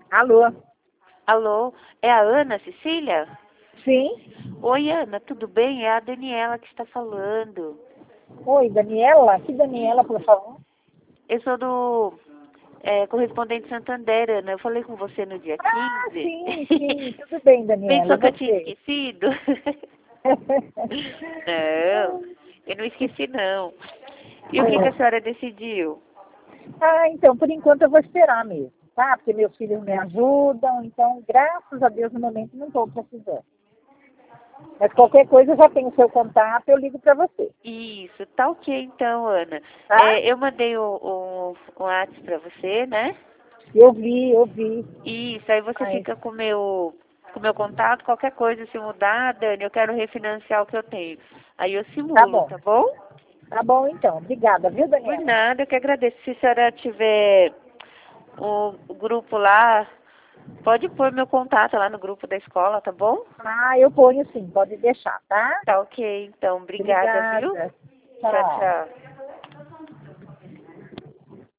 Alô? Alô, é a Ana Cecília? Sim? Oi, Ana, tudo bem? É a Daniela que está falando. Oi, Daniela? Que Daniela, por favor? Eu sou do correspondente Santander, Ana. Eu falei com você no dia Ah, 15. sim, sim. Tudo bem, Daniela. E Pensou que eu tinha você? esquecido? Não, eu não esqueci, não. E o que a senhora decidiu? Ah, então, por enquanto eu vou esperar mesmo, tá? Porque meus filhos me ajudam, então, graças a Deus, no momento não estou precisando. Mas qualquer coisa, eu já tenho o seu contato, eu ligo para você, Isso, tá ok então, Ana. tá? Eu mandei o WhatsApp para você, né? Eu vi, eu vi. Isso, aí você Ai, fica com o meu contato, qualquer coisa se mudar, Dani, eu quero refinanciar o que eu tenho. Aí eu tá simulo, bom. tá bom? Tá bom, então. Obrigada, viu, Por Daniela? nada, eu que agradeço. Se a senhora tiver o grupo lá, pode pôr meu contato lá no grupo da escola, tá bom? Ah, eu ponho sim, pode deixar, tá? Tá ok, então. Obrigada, viu? Obrigada. Tchau, Tchau. tchau.